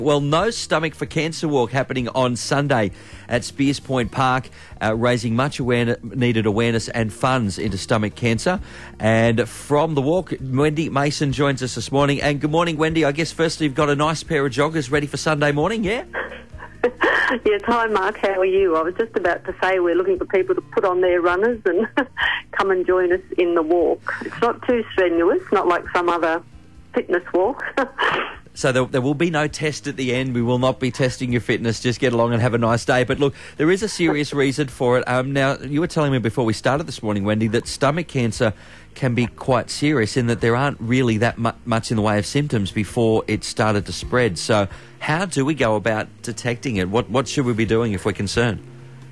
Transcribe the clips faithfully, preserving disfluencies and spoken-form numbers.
Well, No Stomach for Cancer Walk happening on Sunday at Spears Point Park, uh, raising much awareness, needed awareness and funds into stomach cancer. And from the walk, Wendy Mason joins us this morning. And good morning, Wendy. I guess firstly you've got a nice pair of joggers ready for Sunday morning, yeah? Yes, hi Mark, how are you? I was just about to say we're looking for people to put on their runners and come and join us in the walk. It's not too strenuous, not like some other fitness walk. So there, there will be no test at the end. We will not be testing your fitness. Just get along and have a nice day. But look, there is a serious reason for it. Um, now, you were telling me before we started this morning, Wendy, that stomach cancer can be quite serious in that there aren't really that mu- much in the way of symptoms before it started to spread. So how do we go about detecting it? What, what should we be doing if we're concerned?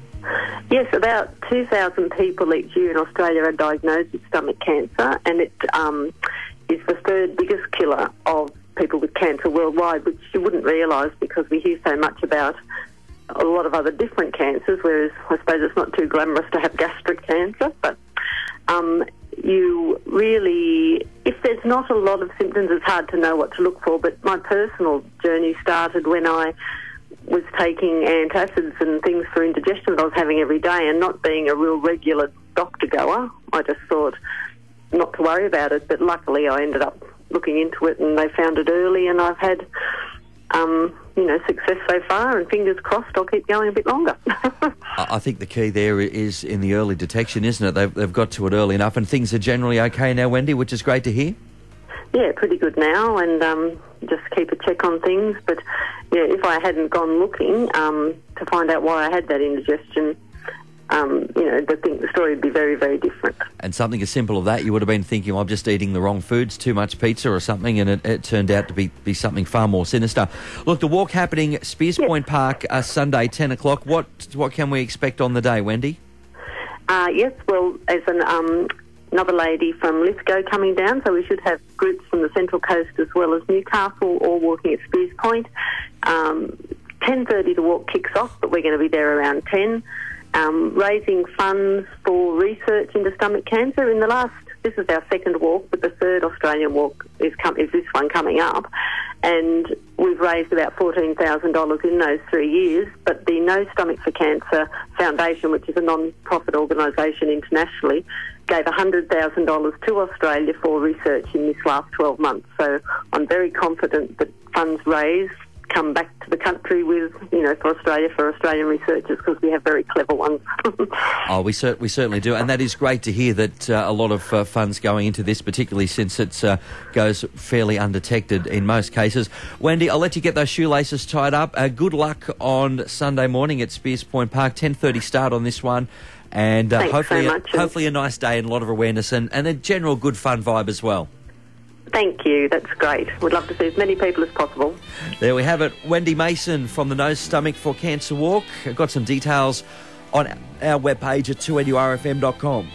Yes, about two thousand people each year in Australia are diagnosed with stomach cancer, and it um, is the third biggest killer of people with cancer worldwide, which you wouldn't realise because we hear so much about a lot of other different cancers, whereas I suppose it's not too glamorous to have gastric cancer. But um, you really, if there's not a lot of symptoms, it's hard to know what to look for. But my personal journey started when I was taking antacids and things for indigestion that I was having every day, and not being a real regular doctor goer, I just thought not to worry about it. But luckily I ended up looking into it and they found it early, and I've had um, you know, success so far, and fingers crossed I'll keep going a bit longer. I think the key there is in the early detection, isn't it? They've, they've got to it early enough, and things are generally okay now, Wendy, which is great to hear. Yeah, pretty good now, and um, just keep a check on things. But yeah, if I hadn't gone looking um, to find out why I had that indigestion, Um, you know, I think the story would be very, very different. And something as simple as that, you would have been thinking, well, I'm just eating the wrong foods, too much pizza or something, and it, it turned out to be, be something far more sinister. Look, the walk happening, Spears Yes. Point Park, uh, Sunday, ten o'clock. What what can we expect on the day, Wendy? Uh, yes, well, as an, um, another lady from Lithgow coming down, so we should have groups from the Central Coast as well as Newcastle, all walking at Spears Point. Um, ten thirty the walk kicks off, but we're going to be there around ten. Um, raising funds for research into stomach cancer. In the last, this is our second walk, but the third Australian walk is, com- is this one coming up, and we've raised about fourteen thousand dollars in those three years, but the No Stomach for Cancer Foundation, which is a non-profit organisation internationally, gave one hundred thousand dollars to Australia for research in this last twelve months. So I'm very confident that funds raised come back to the country with, you know, for Australia, for Australian researchers, because we have very clever ones. Oh, we, cer- we certainly do. And that is great to hear that uh, a lot of uh, funds going into this, particularly since it uh, goes fairly undetected in most cases. Wendy, I'll let you get those shoelaces tied up. Uh, good luck on Sunday morning at Spears Point Park. ten thirty start on this one. And uh, hopefully, so much. a, hopefully a nice day and a lot of awareness and, and a general good fun vibe as well. Thank you, that's great. We'd love to see as many people as possible. There we have it. Wendy Mason from the No Stomach for Cancer Walk. I've got some details on our webpage at two N U R F M dot com.